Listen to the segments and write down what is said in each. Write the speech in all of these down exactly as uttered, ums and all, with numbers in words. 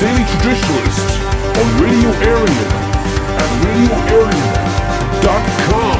Daily Traditionalists on Radio Arian at radio arian dot com.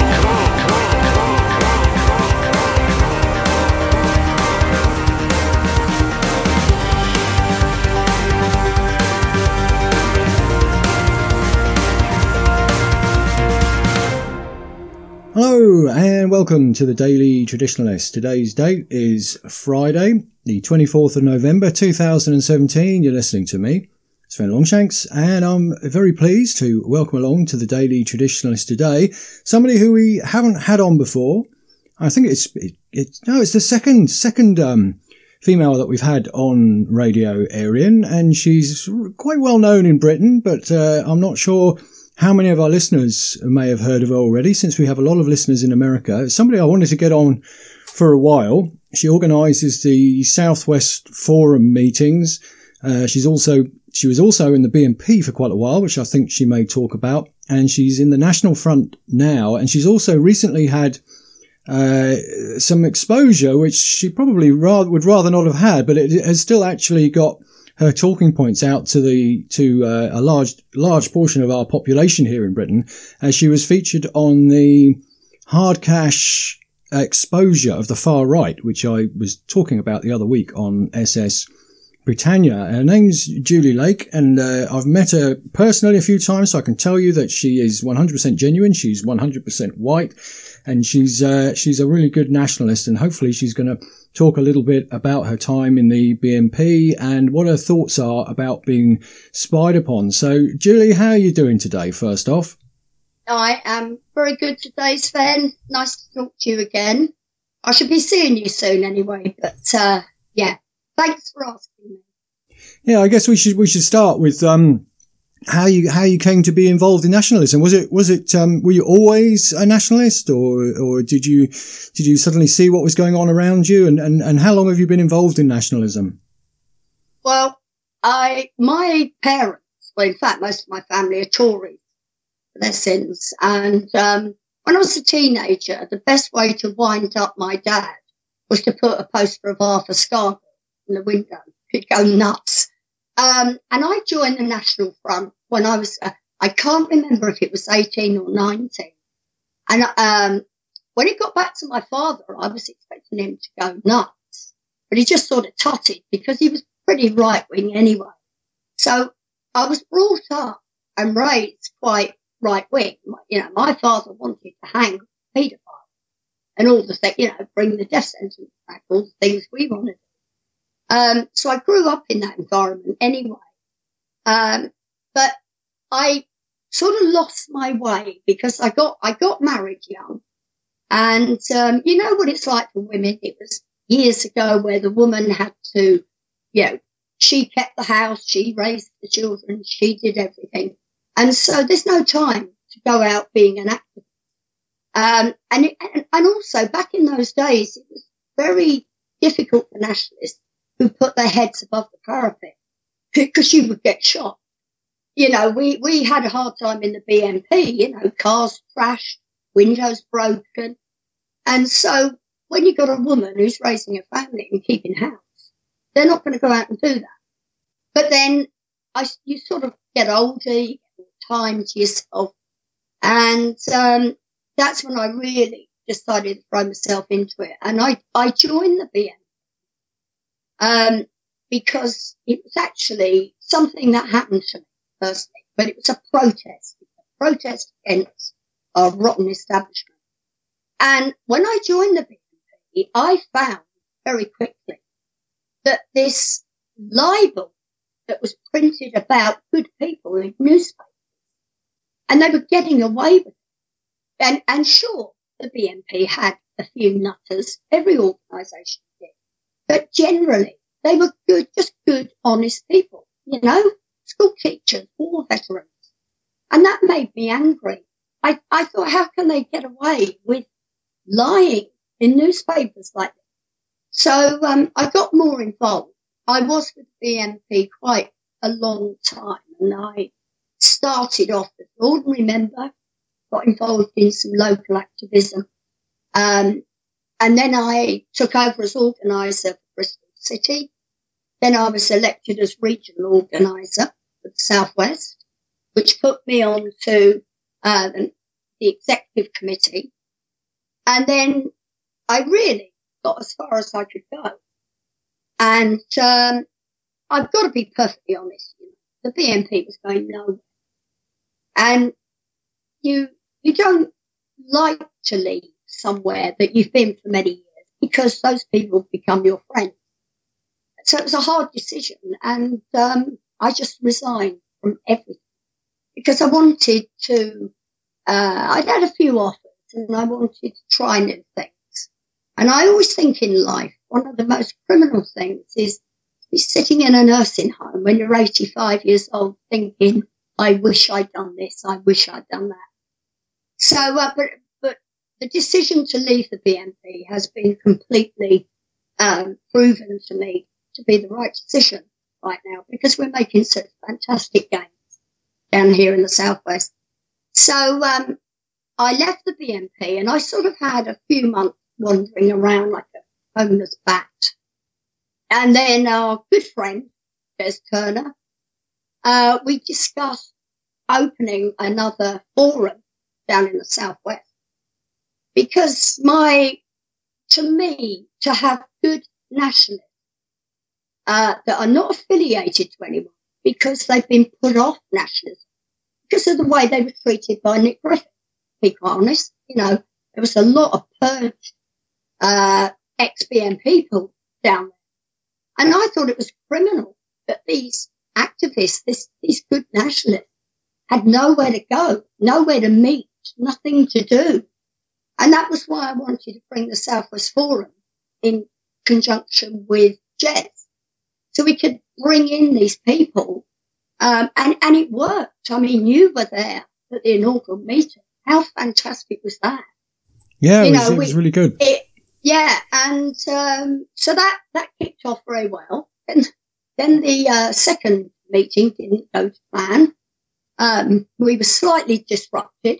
Hello and welcome to the Daily Traditionalist. Today's date is Friday, the twenty-fourth of November two thousand seventeen. You're listening to me, Sven Longshanks, and I'm very pleased to welcome along to the Daily Traditionalist today somebody who we haven't had on before. I think it's it, it, no, it's the second second um, female that we've had on Radio Arian, and she's quite well known in Britain, but uh, I'm not sure how many of our listeners may have heard of her already, since we have a lot of listeners in America. It's somebody I wanted to get on for a while. She organises the Southwest Forum meetings. Uh, she's also she was also in the B N P for quite a while, which I think she may talk about. And she's in the National Front now. And she's also recently had uh, some exposure, which she probably rather, would rather not have had, but it has still actually got her talking points out to the to uh, a large large portion of our population here in Britain, as she was featured on the hard cash exposure of the far right, which I was talking about the other week on S S Britannia. Her name's Julie Lake, and uh, I've met her personally a few times, so I can tell you that she is one hundred percent genuine. She's one hundred percent white, and she's uh, she's a really good nationalist, and hopefully she's going to talk a little bit about her time in the B N P and what her thoughts are about being spied upon. So, Julie, how are you doing today, first off? I am very good today, Sven. Nice to talk to you again. I should be seeing you soon anyway, but uh, yeah, thanks for asking me. Yeah, I guess we should we should start with um how you how you came to be involved in nationalism. Was it was it um were you always a nationalist, or or did you did you suddenly see what was going on around you, and and, and how long have you been involved in nationalism? Well, I my parents, well, in fact, most of my family are Tories for their sins, and um, when I was a teenager, the best way to wind up my dad was to put a poster of Arthur Scargill in the window. He'd go nuts. Um, and I joined the National Front when I was, uh, I can't remember if it was eighteen or nineteen. And um, when it got back to my father, I was expecting him to go nuts. But he just sort of tutted because he was pretty right-wing anyway. So I was brought up and raised quite right-wing. You know, my father wanted to hang paedophiles and all the things, you know, bring the death sentence back, all the things we wanted. Um, so I grew up in that environment anyway. Um, but I sort of lost my way because I got, I got married young, and, um, you know what it's like for women. It was years ago where the woman had to, you know, she kept the house, she raised the children, she did everything. And so there's no time to go out being an activist. Um, and, it, and also back in those days, it was very difficult for nationalists who put their heads above the parapet because you would get shot. You know, we, we had a hard time in the B N P, you know, cars trashed, windows broken. And so when you've got a woman who's raising a family and keeping house, they're not going to go out and do that. But then I, you sort of get older, you get more time to yourself. And um, that's when I really decided to throw myself into it. And I, I joined the B N P. Um, because it was actually something that happened to me personally, but it was a protest, a protest against our rotten establishment. And when I joined the B N P, I found very quickly that this libel that was printed about good people in newspapers, and they were getting away with it. And, and sure, the B N P had a few nutters, every organisation did. But generally, they were good, just good, honest people, you know, school teachers, war veterans. And that made me angry. I, I thought, how can they get away with lying in newspapers like this? So um, I got more involved. I was with the B N P quite a long time, and I started off as an ordinary member, got involved in some local activism. Um, and then I took over as organiser for Bristol City. then I was elected as regional organiser for the South West, which put me on to uh, the, the executive committee. And then I really got as far as I could go. And um, I've got to be perfectly honest, you know, the B N P was going nowhere. And you you don't like to leave somewhere that you've been for many years because those people become your friends. So it was a hard decision, and um, I just resigned from everything because I wanted to, uh, I'd had a few offers and I wanted to try new things. And I always think in life, one of the most criminal things is be sitting in a nursing home when you're eighty-five years old thinking, I wish I'd done this, I wish I'd done that. So, uh, but, but the decision to leave the B N P has been completely um, proven to me to be the right decision right now because we're making such fantastic gains down here in the Southwest. So um, I left the B N P and I sort of had a few months wandering around like a homeless bat. And then our good friend, Des Turner, uh, we discussed opening another forum down in the Southwest because my, to me, to have good nationalists uh, that are not affiliated to anyone because they've been put off nationalism because of the way they were treated by Nick Griffin, to be quite honest. You know, there was a lot of purge uh, ex-B N P people down there. And I thought it was criminal that these activists, this, these good nationalists, had nowhere to go, nowhere to meet, nothing to do. And that was why I wanted to bring the Southwest Forum in conjunction with Jez. So we could bring in these people. Um, and, and it worked. I mean, you were there at the inaugural meeting. How fantastic was that? Yeah, you it was, know, it was we, really good. It, yeah, and um, so that, that kicked off very well. And then the uh, second meeting didn't go to plan. Um, we were slightly disrupted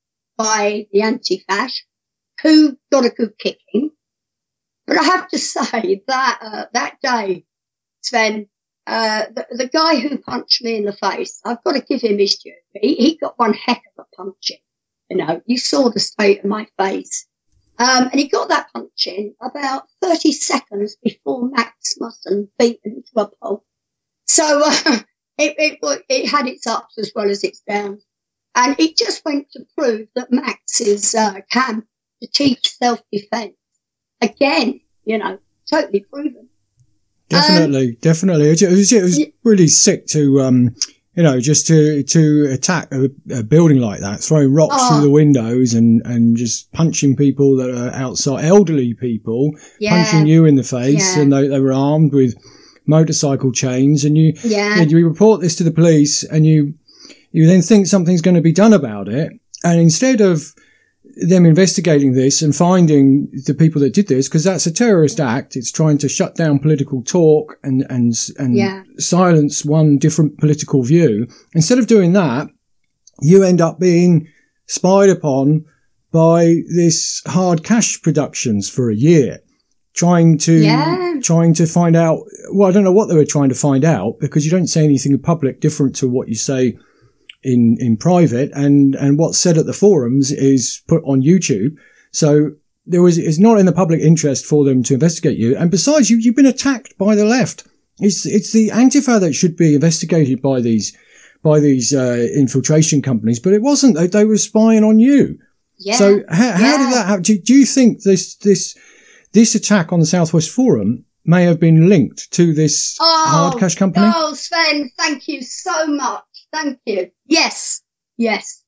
by the anti-fash, who got a good kicking. But I have to say that uh, that day, Sven, uh, the, the guy who punched me in the face, I've got to give him his due. He, he got one heck of a punching. You know, you saw the state of my face. Um, and he got that punch in about thirty seconds before Max Musson beat him to a pulp. So uh, it, it, it had its ups as well as its downs. And it just went to prove that Max's uh, camp to teach self-defense, again, you know, totally proven. Definitely, um, definitely. It was, it was really sick to, um, you know, just to, to attack a, a building like that, throwing rocks oh. through the windows and, and just punching people that are outside, elderly people, yeah. punching you in the face, yeah. and they, they were armed with motorcycle chains, and you, yeah. you report this to the police, and you, you then think something's going to be done about it, and instead of them investigating this and finding the people that did this, because that's a terrorist act. It's trying to shut down political talk and and and yeah. silence one different political view. Instead of doing that, you end up being spied upon by this Hard Cash Productions for a year, trying to yeah. trying to find out. Well, I don't know what they were trying to find out, because you don't say anything in public different to what you say in, in private, and, and what's said at the forums is put on YouTube. So there was, it's not in the public interest for them to investigate you. And besides, you, you've been attacked by the left. It's, it's the Antifa that should be investigated by these, by these, uh, infiltration companies, but it wasn't. They, they were spying on you. Yeah. So how, how yeah. did that happen? Do, do you think this, this, this attack on the Southwest Forum may have been linked to this oh, hard cash company? Oh, Sven, thank you so much. Thank you. Yes, yes.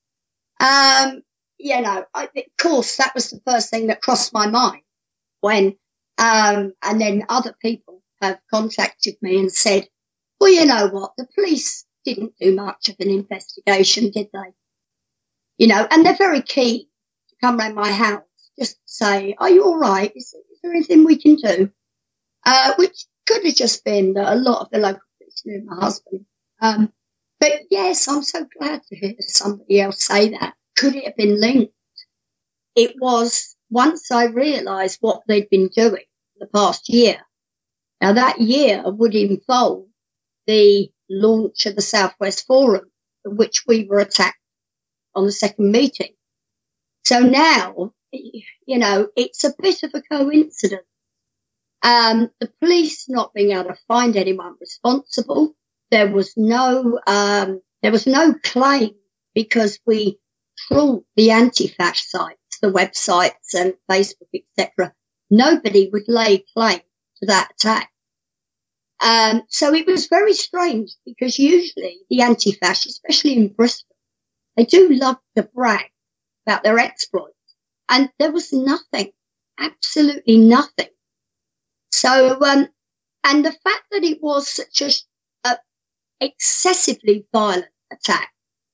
Um, you know, I, of course, that was the first thing that crossed my mind when, um, and then other people have contacted me and said, well, you know what, the police didn't do much of an investigation, did they? You know, and they're very keen to come round my house just to say, are you all right? Is, is there anything we can do? Uh, which could have just been that a lot of the local police knew my husband. Um, But yes, I'm so glad to hear somebody else say that. Could it have been linked? It was, once I realised what they'd been doing the past year, Now, that year would involve the launch of the Southwest Forum, in which we were attacked on the second meeting. So now, you know, it's a bit of a coincidence. Um, the police not being able to find anyone responsible. There was no, um, there was no claim because we trawled the anti-fash sites, the websites and Facebook, et cetera. Nobody would lay claim to that attack. Um, so it was very strange because usually the anti-fash, especially in Bristol, they do love to brag about their exploits. And there was nothing, absolutely nothing. So, um, and the fact that it was such a, a excessively violent attack,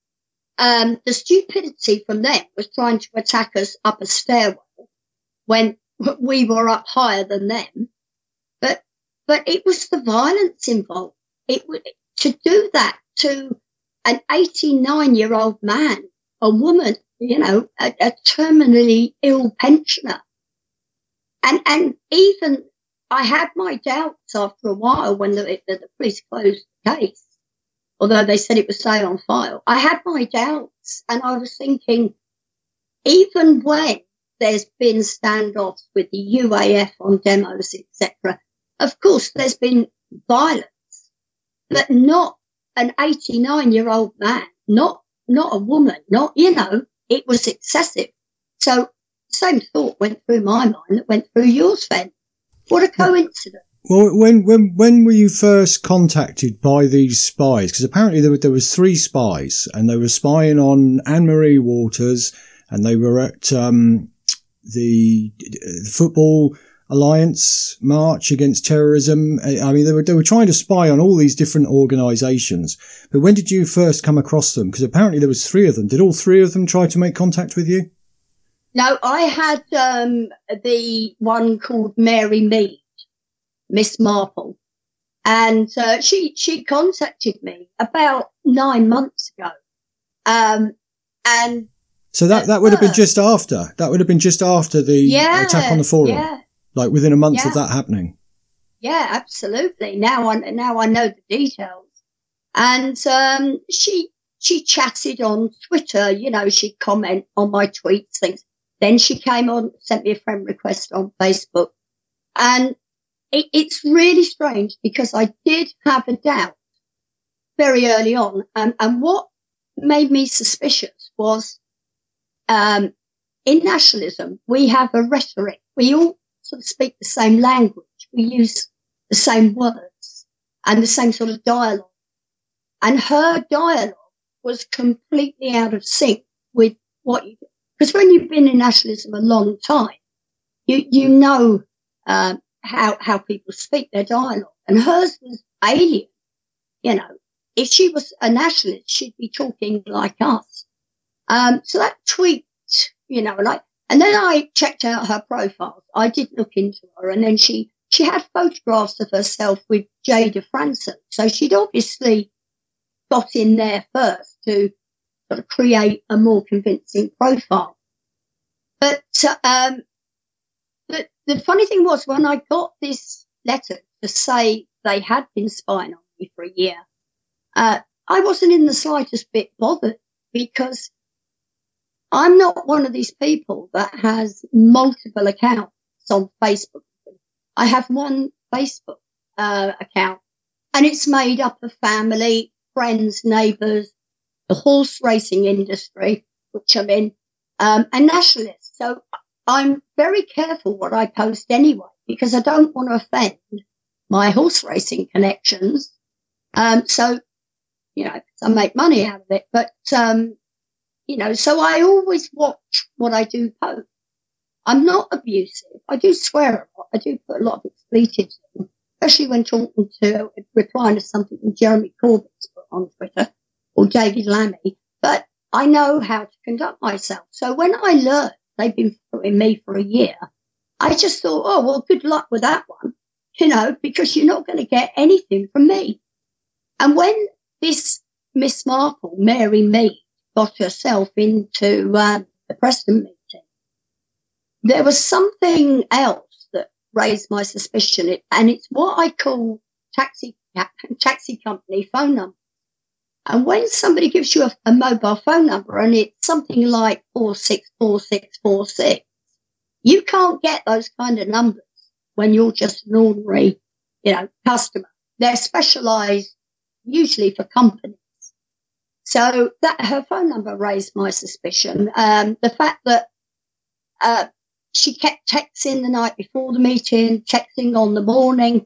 um, the stupidity from them was trying to attack us up a stairwell when we were up higher than them. But, but it was the violence involved. It would, to do that to an eighty-nine year old man, a woman, you know, a, a terminally ill pensioner. And, and even I had my doubts after a while when the, the, the police closed the case, although they said it was staying on file. I had my doubts and I was thinking, even when there's been standoffs with the U A F on demos, et cetera, of course there's been violence, but not an eighty-nine year old man, not, not a woman, not, you know, it was excessive. So same thought went through my mind that went through yours, Fen. What a coincidence. Well, when when when were you first contacted by these spies? Because apparently there were, there was three spies, and they were spying on Anne-Marie Waters, and they were at um, the, the Football Alliance March Against Terrorism. I mean, they were they were trying to spy on all these different organisations. But when did you first come across them? Because apparently there was three of them. Did all three of them try to make contact with you? No, I had um, the one called Mary Mead, Miss Marple, and uh, she she contacted me about nine months ago, um, and so that that would have been just after that would have been just after the yeah, attack on the forum, yeah, like within a month yeah. of that happening. Yeah, absolutely. Now I now I know the details, and um, she she chatted on Twitter. You know, she'd comment on my tweets, things. Then she came on, sent me a friend request on Facebook. And it, it's really strange because I did have a doubt very early on. Um, and what made me suspicious was, um, in nationalism, we have a rhetoric. We all sort of speak the same language. We use the same words and the same sort of dialogue. And her dialogue was completely out of sync with what you do. Because when you've been in nationalism a long time, you you know um, how how people speak their dialogue, and hers was alien. You know, if she was a nationalist, she'd be talking like us. Um, so that tweet, you know, like, and then I checked out her profile. I did look into her, and then she she had photographs of herself with Jada Franson, so she'd obviously got in there first to sort of create a more convincing profile. But um, the, the funny thing was when I got this letter to say they had been spying on me for a year, uh, I wasn't in the slightest bit bothered because I'm not one of these people that has multiple accounts on Facebook. I have one Facebook uh, account, and it's made up of family, friends, neighbours, the horse racing industry, which I'm in, um, and nationalists. So I'm very careful what I post anyway, because I don't want to offend my horse racing connections. Um, so, you know, I make money out of it, but, um, you know, so I always watch what I do post. I'm not abusive. I do swear a lot. I do put a lot of expletives in, especially when talking to, replying to something that Jeremy Corbett's put on Twitter, or David Lammy, but I know how to conduct myself. So when I learned they've been following me for a year, I just thought, oh, well, good luck with that one, you know, because you're not going to get anything from me. And when this Miss Marple, Mary Mead, got herself into uh, the Preston meeting, there was something else that raised my suspicion. It, and it's what I call taxi taxi company phone number. And when somebody gives you a, a mobile phone number and it's something like four six four six four six, you can't get those kind of numbers when you're just an ordinary, you know, customer. They're specialised usually for companies. So that her phone number raised my suspicion. Um, the fact that uh, she kept texting the night before the meeting, texting on the morning.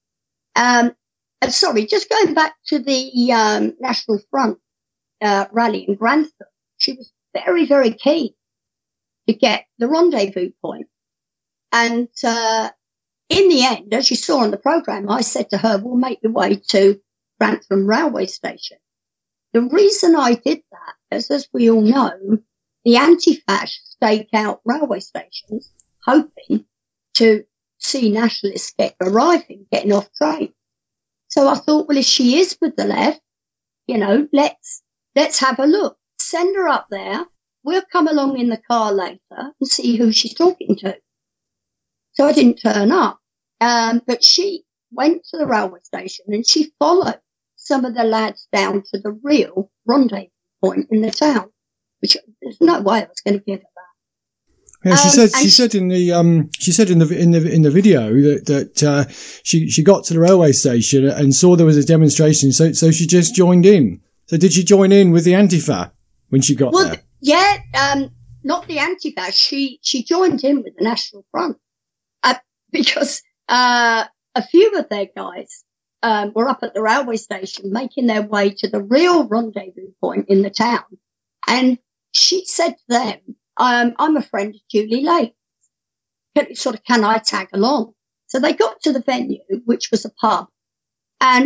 Um, and sorry, just going back to the um, National Front uh, rally in Grantham, she was very, very keen to get the rendezvous point. And uh, in the end, as you saw on the programme, I said to her, we'll make the way to Grantham railway station. The reason I did that is, as we all know, the anti-fash stake out railway stations, hoping to see nationalists get arriving, getting off trains. So I thought, well, if she is with the left, you know, let's let's have a look. Send her up there. We'll come along in the car later and see who she's talking to. So I didn't turn up, um, but she went to the railway station and she followed some of the lads down to the real rendezvous point in the town, which there's no way I was going to give her that. Yeah, she um, said. She she, said in the um. She said in the in the in the video that that uh, she she got to the railway station and saw there was a demonstration, so so she just joined in. So did she join in with the Antifa when she got well, there? Yeah, um, not the Antifa. She she joined in with the National Front uh, because uh, a few of their guys um, were up at the railway station making their way to the real rendezvous point in the town, and she said to them, Um, I'm a friend of Julie Lake. Can, sort of, can I tag along? So they got to the venue, which was a pub, and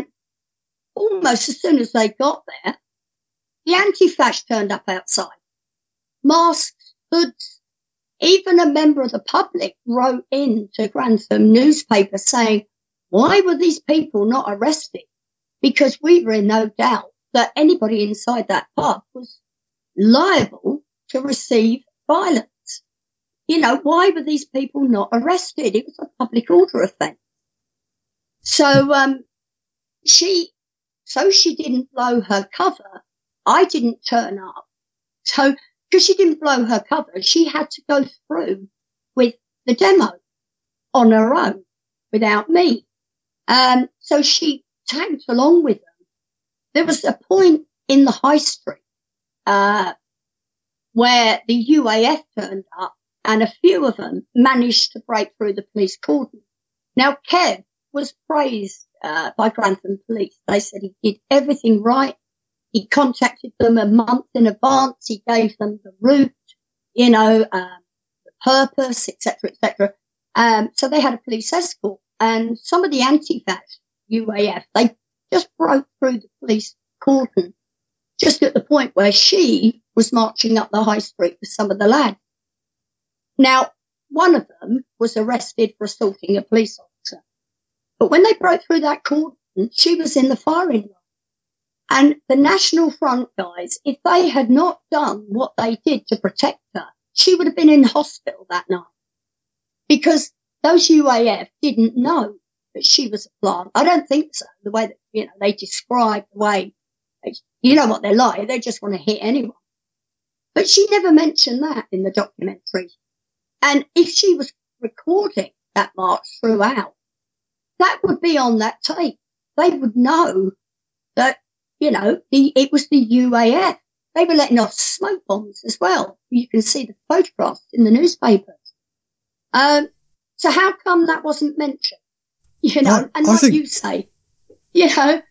almost as soon as they got there, the anti-fash turned up outside. Masks, hoods, even a member of the public wrote in to Grantham newspaper saying, why were these people not arrested? Because we were in no doubt that anybody inside that pub was liable to receive violence. You know, why were these people not arrested? It was a public order offence. So, um, she, so she didn't blow her cover. I didn't turn up. So, because she didn't blow her cover, she had to go through with the demo on her own without me. Um, so she tagged along with them. There was a point in the high street, uh, where the U A F turned up and a few of them managed to break through the police cordon. Now, Kev was praised uh, by Grantham Police. They said he did everything right. He contacted them a month in advance. He gave them the route, you know, um, the purpose, et cetera, et cetera. Um, so they had a police escort. And some of the anti-fash U A F, they just broke through the police cordon just at the point where she was marching up the high street with some of the lads. Now, one of them was arrested for assaulting a police officer. But when they broke through that cordon, she was in the firing line. And the National Front guys, if they had not done what they did to protect her, she would have been in hospital that night. Because those U A F didn't know that she was a plant. I don't think so. The way that, you know, they describe the way, they, you know what they're like. They just want to hit anyone. But she never mentioned that in the documentary. And if she was recording that march throughout, that would be on that tape. They would know that, you know, the, it was the U A F. They were letting off smoke bombs as well. You can see the photographs in the newspapers. Um, so how come that wasn't mentioned? You know, I, and I like think... you say, you know, uh,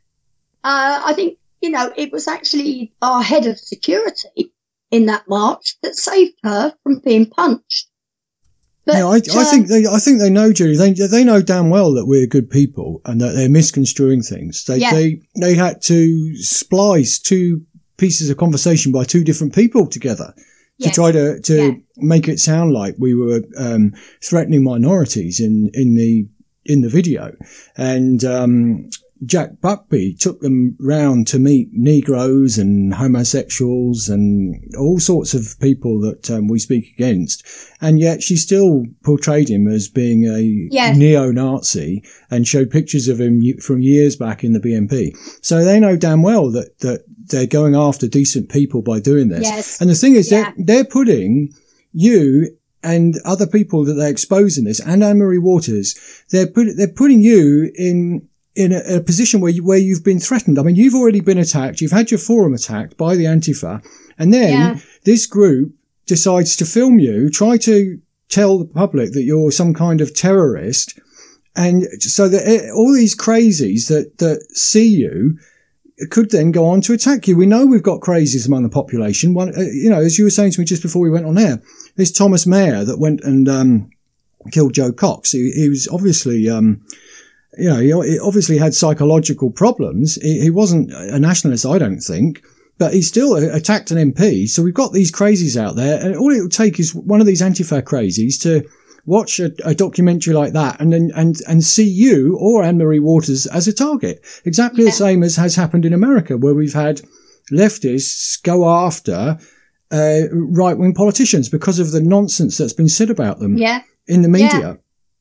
I think, you know, it was actually our head of security in that march that saved her from being punched. But, yeah, I, I um, think they, I think they know, Julie. They they know damn well that we're good people and that they're misconstruing things. They yeah. they they had to splice two pieces of conversation by two different people together yes. to try to to yeah. make it sound like we were um, threatening minorities in in the in the video. And um, Jack Buckby took them round to meet Negroes and homosexuals and all sorts of people that um, we speak against. And yet she still portrayed him as being a yes. neo-Nazi and showed pictures of him from years back in the B N P. So they know damn well that, that they're going after decent people by doing this. Yes. And the thing is, yeah. they're, they're putting you and other people that they're exposing this, and Anne-Marie Waters, they're put, they're putting you in, in a, a position where you, where you've been threatened. I mean, you've already been attacked. You've had your forum attacked by the Antifa. And then yeah. this group decides to film you, try to tell the public that you're some kind of terrorist. And so that it, all these crazies that, that see you could then go on to attack you. We know we've got crazies among the population. One, uh, you know, as you were saying to me just before we went on air, this Thomas Mayer that went and um, killed Joe Cox. He, he was obviously, um, you know, he, he obviously had psychological problems. He, he wasn't a nationalist, I don't think, but he still attacked an M P. So we've got these crazies out there, and all it will take is one of these Antifa crazies to watch a, a documentary like that and then and and see you or Anne-Marie Waters as a target. Exactly yeah. the same as has happened in America, where we've had leftists go after uh, right-wing politicians because of the nonsense that's been said about them yeah. in the media. Yeah.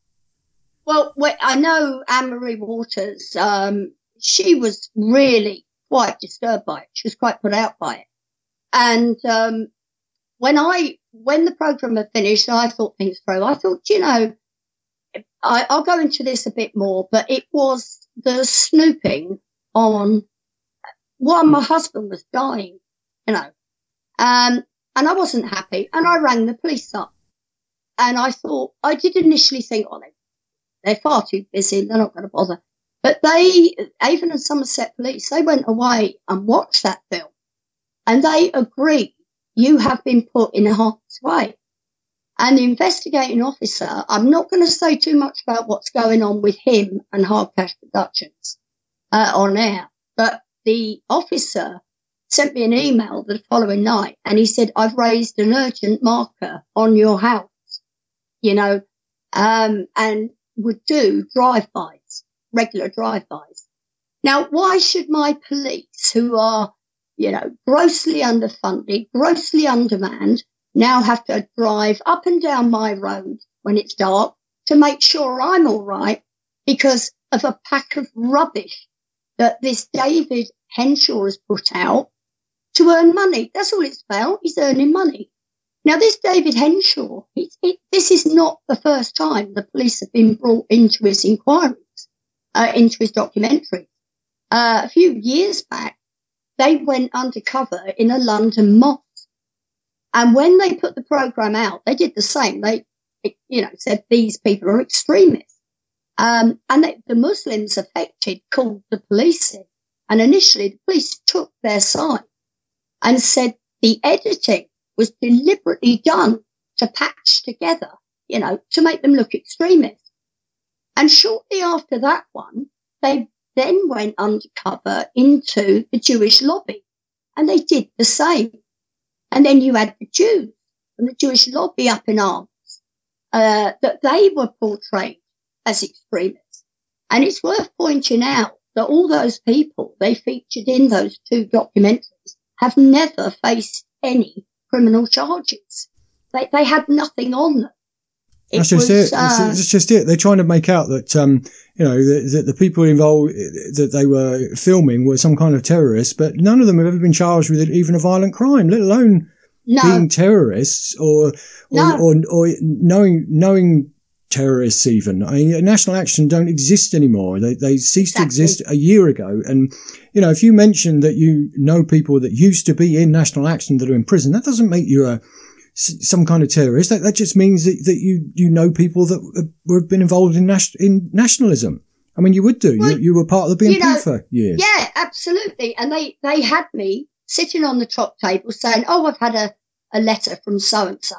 Well, I know Anne-Marie Waters, um, she was really quite disturbed by it. She was quite put out by it. And um, when I When the programme had finished, I thought things through. I thought, you know, I, I'll go into this a bit more, but it was the snooping on while my husband was dying, you know, um, and I wasn't happy. And I rang the police up, and I thought, I did initially think, oh, they, they're far too busy, they're not going to bother. But they, Avon and Somerset Police, they went away and watched that film, and they agreed. You have been put in harm's way. And the investigating officer, I'm not going to say too much about what's going on with him and Hard Cash Productions uh, on air, but the officer sent me an email the following night, and he said, I've raised an urgent marker on your house, you know, um, and would do drive-bys, regular drive-bys. Now, why should my police, who are you know, grossly underfunded, grossly undermanned, now have to drive up and down my road when it's dark to make sure I'm all right because of a pack of rubbish that this David Henshaw has put out to earn money. That's all it's about. He's earning money. Now, this David Henshaw, he, he, this is not the first time the police have been brought into his inquiries, uh, into his documentary. Uh, a few years back, they went undercover in a London mosque. And when they put the programme out, they did the same. They, you know, said these people are extremists. Um, and they, the Muslims affected called the police in. And initially the police took their side and said the editing was deliberately done to patch together, you know, to make them look extremist. And shortly after that one, they then went undercover into the Jewish lobby, and they did the same. And then you had the Jews and the Jewish lobby up in arms, uh, that they were portrayed as extremists. And it's worth pointing out that all those people they featured in those two documentaries have never faced any criminal charges. They, they had nothing on them. It That's just was, it. uh, That's, that's just it. They're trying to make out that, um, you know, that, that the people involved that they were filming were some kind of terrorists, but none of them have ever been charged with even a violent crime, let alone no. being terrorists or or, No. or or knowing knowing terrorists even. I mean, National Action don't exist anymore. They they ceased Exactly. to exist a year ago. And, you know, if you mention that you know people that used to be in National Action that are in prison, that doesn't make you a some kind of terrorist. That, that just means that, that you, you know people that have been involved in nas- in nationalism. I mean, you would do. Well, you, you were part of the B N P you know, for years. Yeah, absolutely. And they, they had me sitting on the top table saying, oh, I've had a, a letter from so-and-so.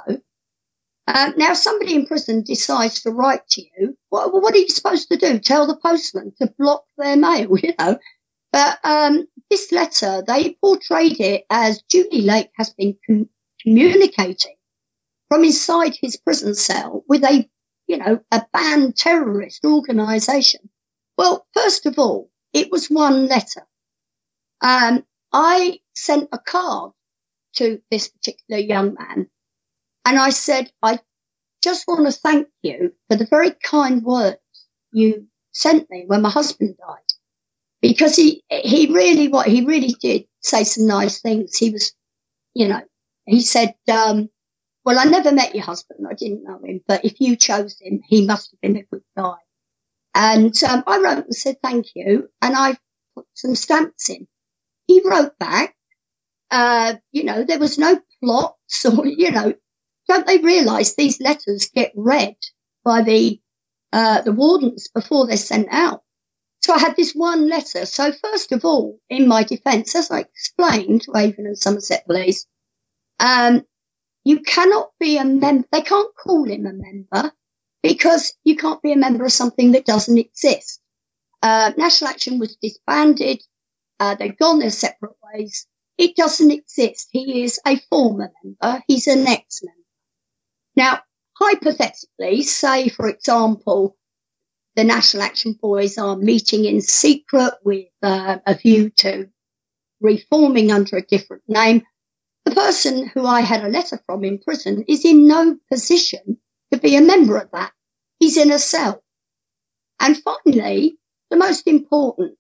Um, now, somebody in prison decides to write to you. What, what are you supposed to do? Tell the postman to block their mail, you know? But um, this letter, they portrayed it as Julie Lake has been com- communicating from inside his prison cell with a, you know, a banned terrorist organisation. Well, first of all, it was one letter. Um, I sent a card to this particular young man, and I said, I just want to thank you for the very kind words you sent me when my husband died, because he, he really, what he really did say some nice things. He was, you know, he said, um, well, I never met your husband. I didn't know him, but if you chose him, he must have been a good guy. And, um, I wrote and said, thank you. And I put some stamps in. He wrote back, uh, you know, there was no plots or, you know, don't they realise these letters get read by the, uh, the wardens before they're sent out? So I had this one letter. So first of all, in my defence, as I explained to Avon and Somerset Police, um, you cannot be a member, they can't call him a member because you can't be a member of something that doesn't exist. Uh, National Action was disbanded. Uh, they've gone their separate ways. It doesn't exist. He is a former member. He's an ex-member. Now, hypothetically, say, for example, the National Action boys are meeting in secret with uh, a view to reforming under a different name. The person who I had a letter from in prison is in no position to be a member of that. He's in a cell. And finally, the most important,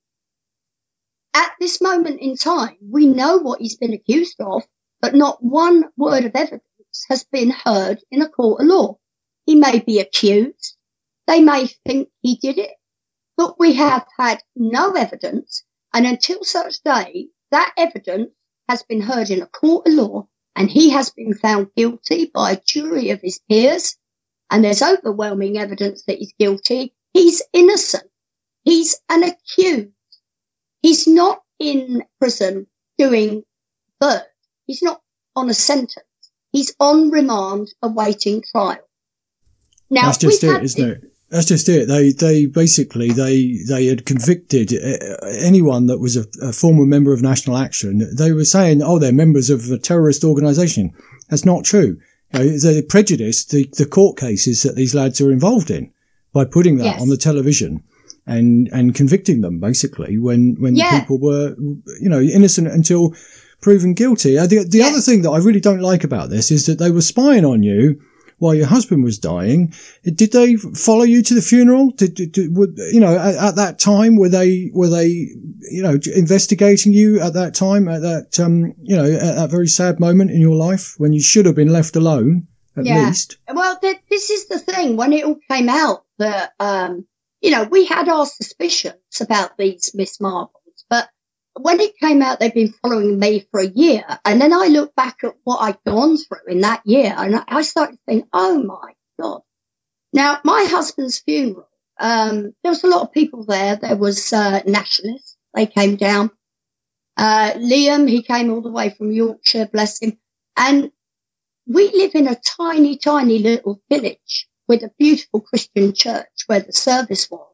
at this moment in time, we know what he's been accused of, but not one word of evidence has been heard in a court of law. He may be accused. They may think he did it, but we have had no evidence. And until such day, that evidence has been heard in a court of law and he has been found guilty by a jury of his peers, and there's overwhelming evidence that he's guilty, he's innocent. He's an accused. He's not in prison doing bird. He's not on a sentence. He's on remand awaiting trial. Now, that's just it, isn't it? That's just it. They, they basically, they, they had convicted anyone that was a, a former member of National Action. They were saying, oh, they're members of a terrorist organisation. That's not true. You know, they prejudiced the, the court cases that these lads are involved in by putting that yes. on the television and, and convicting them basically when, when yeah. people were, you know, innocent until proven guilty. Uh, the the yeah. other thing that I really don't like about this is that they were spying on you while your husband was dying. Did they follow you to the funeral? Did, did, did would, you know, at, at that time, were they, were they, you know, investigating you at that time, at that, um, you know, at that very sad moment in your life when you should have been left alone, at yeah. least? Well, th- this is the thing. When it all came out that, um, you know, we had our suspicions about these Miss Marbles, but when it came out, they'd been following me for a year. And then I look back at what I'd gone through in that year and I started to think, oh my God. Now, my husband's funeral, um, there was a lot of people there. There was, uh, nationalists. They came down. Uh, Liam, he came all the way from Yorkshire, bless him. And we live in a tiny, tiny little village with a beautiful Christian church where the service was.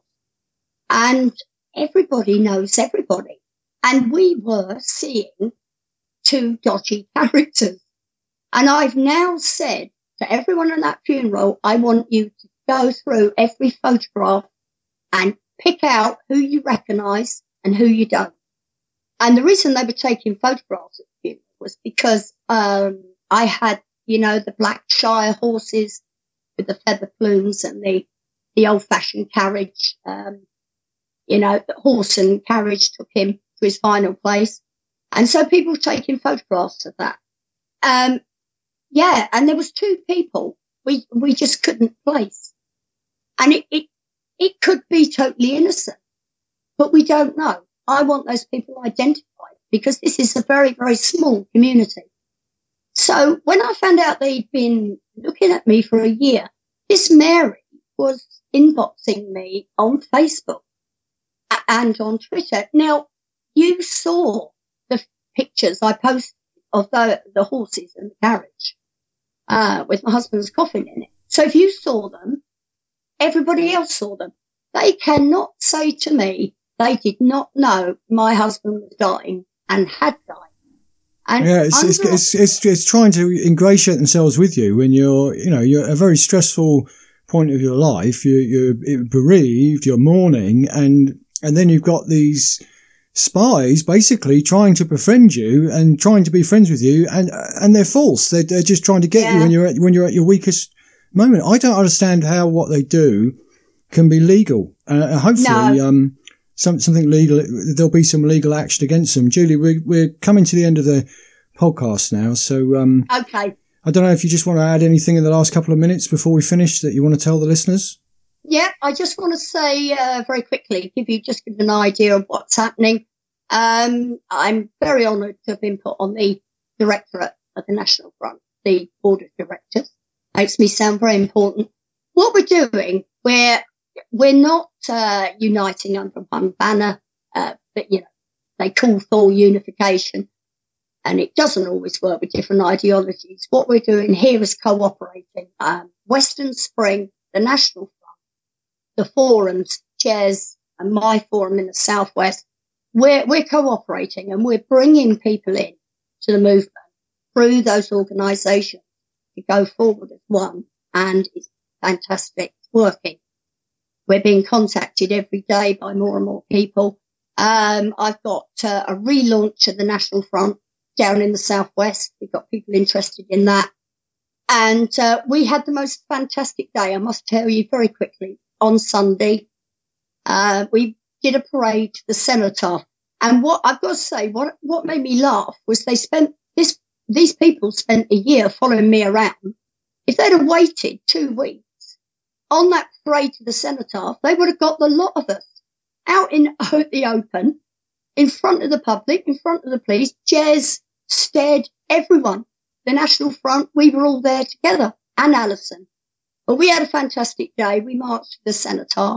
And everybody knows everybody. And we were seeing two dodgy characters. And I've now said to everyone at that funeral, I want you to go through every photograph and pick out who you recognise and who you don't. And the reason they were taking photographs at the funeral was because um, I had, you know, the black Shire horses with the feather plumes and the, the old-fashioned carriage. Um, you know, the horse and carriage took him to his final place. And so people were taking photographs of that. Um, yeah, and there was two people we, we just couldn't place. And it, it, it could be totally innocent, but we don't know. I want those people identified because this is a very, very small community. So when I found out they'd been looking at me for a year, this Mary was inboxing me on Facebook and on Twitter. Now, you saw the pictures I posted of the, the horses and the carriage uh, with my husband's coffin in it. So if you saw them, everybody else saw them. They cannot say to me they did not know my husband was dying and had died. And yeah, it's it's, not, it's it's it's trying to ingratiate themselves with you when you're, you know, you're at a very stressful point of your life. You, you're bereaved, you're mourning, and and then you've got these spies basically trying to befriend you and trying to be friends with you, and and they're false. They're, they're just trying to get yeah. you when you're at, when you're at your weakest moment. I don't understand how what they do can be legal. Uh, hopefully, no. um, some something legal. There'll be some legal action against them. Julie, we're we're coming to the end of the podcast now, so um, okay. I don't know if you just want to add anything in the last couple of minutes before we finish that you want to tell the listeners. Yeah, I just want to say uh, very quickly, give you just give an idea of what's happening. Um, I'm very honoured to have been put on the directorate of the National Front, the board of directors. Makes me sound very important. What we're doing, we're we're not uh, uniting under one banner, uh, but you know they call for unification, and it doesn't always work with different ideologies. What we're doing here is cooperating. Um, Western Spring, the National Front, the forums, chairs, and my forum in the Southwest, we're, we're cooperating and we're bringing people in to the movement through those organisations to go forward as one. And it's fantastic. It's working. We're being contacted every day by more and more people. Um, I've got uh, a relaunch of the National Front down in the Southwest. We've got people interested in that. And uh, we had the most fantastic day, I must tell you very quickly. On Sunday, uh, we did a parade to the cenotaph. And what I've got to say, what, what made me laugh was they spent this, these people spent a year following me around. If they'd have waited two weeks on that parade to the cenotaph, they would have got the lot of us out in the open, in front of the public, in front of the police. Jez stared everyone. The National Front, we were all there together, and Alison. But we had a fantastic day. We marched to the cenotaph.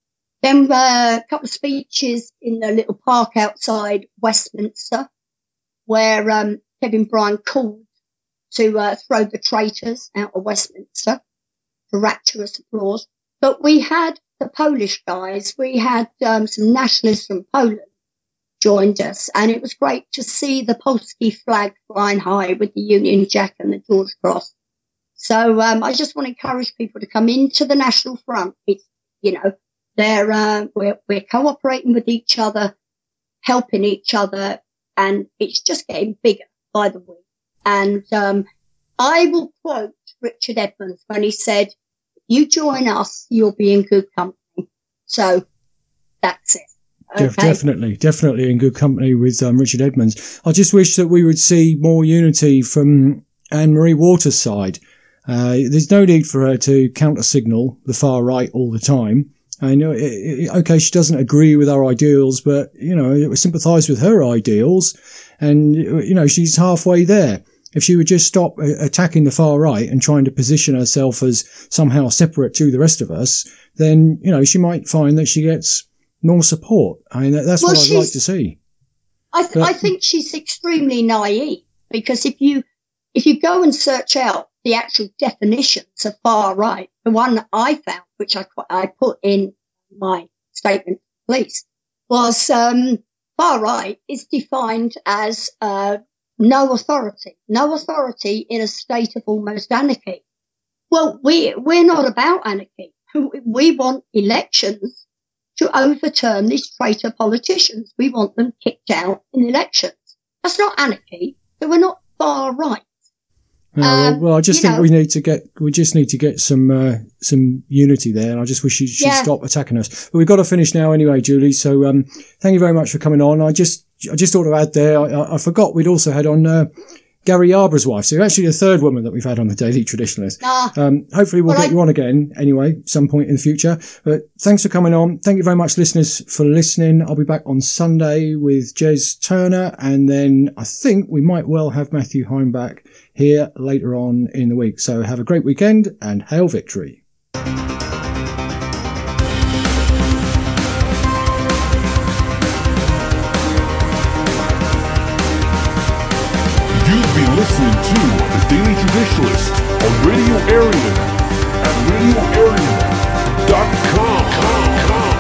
Then uh, a couple of speeches in the little park outside Westminster, where um, Kevin Bryan called to uh, throw the traitors out of Westminster to rapturous applause. But we had the Polish guys. We had um, some nationalists from Poland joined us, and it was great to see the Polski flag flying high with the Union Jack and the George Cross. So um, I just want to encourage people to come into the National Front. It's, you know, they're uh, we're, we're cooperating with each other, helping each other, and it's just getting bigger by the week. And um, I will quote Richard Edmonds when he said, "If you join us, you'll be in good company." So that's it. Okay. Definitely, definitely in good company with um, Richard Edmonds. I just wish that we would see more unity from Anne-Marie Waters' side. Uh, there's no need for her to counter-signal the far right all the time. I know, it, it, okay, she doesn't agree with our ideals, but, you know, sympathise with her ideals, and, you know, she's halfway there. If she would just stop attacking the far right and trying to position herself as somehow separate to the rest of us, then, you know, she might find that she gets more support. I mean, that's well, what I'd like to see. I, th- but, I think she's extremely naive, because if you if you go and search out the actual definitions of far right, the one I found, which I I put in my statement to the police, was um, far right is defined as uh, no authority, no authority in a state of almost anarchy. Well, we we're not about anarchy. We want elections to overturn these traitor politicians. We want them kicked out in elections. That's not anarchy. So we're not far right. No, um, well, well, I just think know, we need to get we just need to get some uh, some unity there, and I just wish she'd, she'd yeah. stop attacking us. But we've got to finish now anyway, Julie. So um, thank you very much for coming on. I just I just thought to add there. I, I forgot we'd also had on uh, Gary Yarborough's wife. So actually the third woman that we've had on the Daily Traditionalist. Ah, um, hopefully we'll well, get I, you on again anyway, some point in the future. But thanks for coming on. Thank you very much, listeners, for listening. I'll be back on Sunday with Jez Turner, and then I think we might well have Matthew Hine back here later on in the week. So have a great weekend and hail victory. You've been listening to The Daily Traditionalist on Radio Arian at radio arian dot com.